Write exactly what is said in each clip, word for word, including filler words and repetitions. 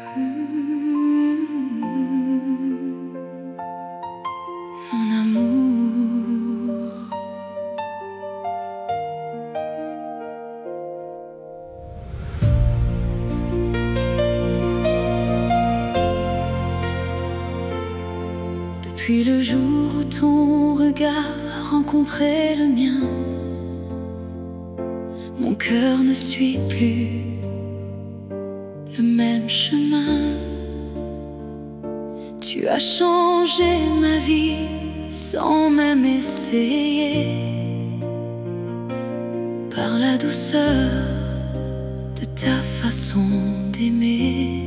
Mon amour, depuis le jour où ton regard a rencontré le mien, mon cœur ne suit plus le même chemin. Tu as changé ma vie sans même essayer, par la douceur de ta façon d'aimer.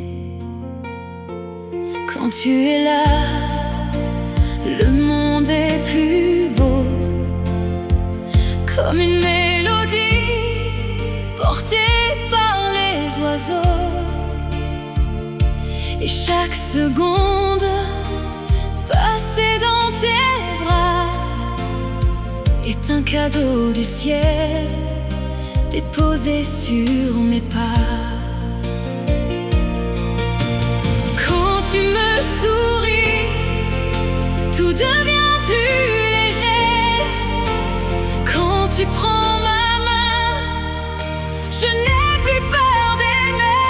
Quand tu es là, le monde est plus beau, comme une mélodie portée par les oiseaux. Et chaque seconde passée dans tes bras est un cadeau du ciel déposé sur mes pas. Quand tu me souris, tout devient plus léger. Quand tu prends ma main, je n'ai plus peur d'aimer.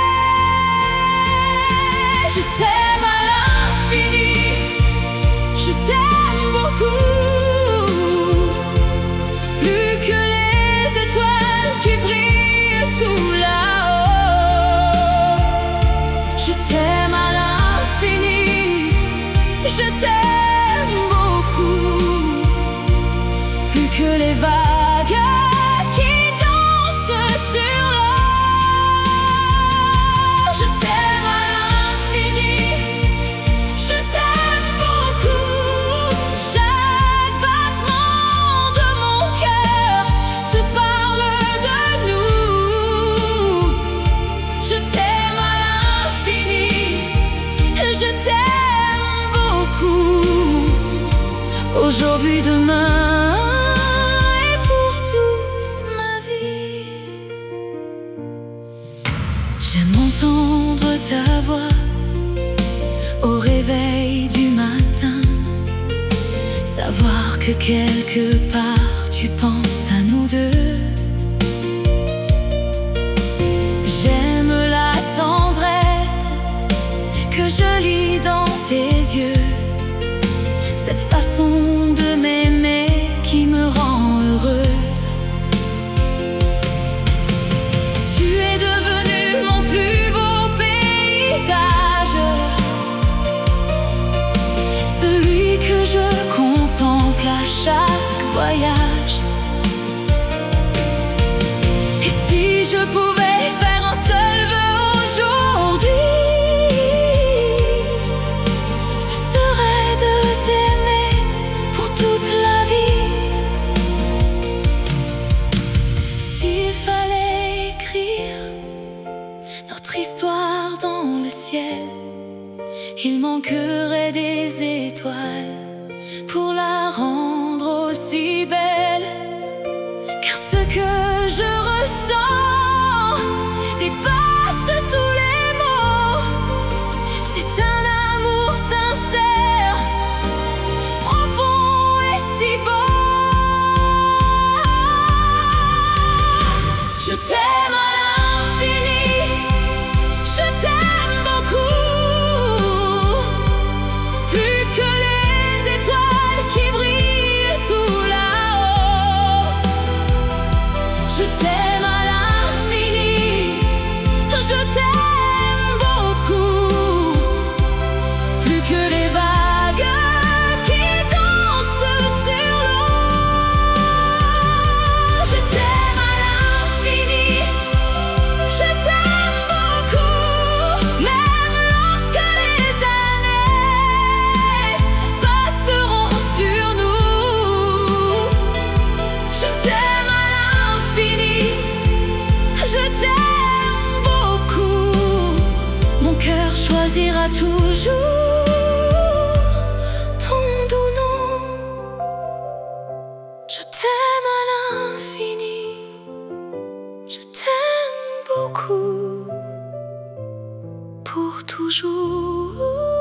Je t'aime à l'infini, je t'aime beaucoup, plus que les étoiles qui brillent tout là-haut. Je t'aime à l'infini, je t'aime beaucoup, plus que les vagues qui dansent sur l'eau. Je t'aime à l'infini, je t'aime beaucoup. Chaque battement de mon cœur te parle de nous. Je t'aime à l'infini, je t'aime beaucoup, aujourd'hui, demain et pour toute ma vie. J'aime entendre ta voix au réveil du matin, savoir que quelque part tu penses à nous deux. J'aime la tendresse que je lis dans tes yeux, cette façon de m'aimer qui me rend heureuse. Tu es devenu mon plus beau paysage, celui que je contemple à chaque voyage. Et si je pouvais faire un seul vœu aujourd'hui, ce serait de t'aimer pour toute la vie. S'il fallait écrire notre histoire dans le ciel, il manquerait des étoiles pour la rendre aussi belle. Car ce que je ressens dépasse tous les mots. C'est un amour sincère, profond et si beau. Je t'aime à l'infini, je t'aime beaucoup, plus que les étoiles qui brillent tout là-haut. Je t'aime à l'infini, je t'aime beaucoup, plus que les vagues qui dansent sur l'eau. Je t'aime à l'infini, je t'aime beaucoup, même lorsque les années passeront sur nous. Je t'aime à l'infini, je t'aime beaucoup, mon cœur choisira toujours ton doux nom. Je t'aime à l'infini, je t'aime beaucoup, pour toujours.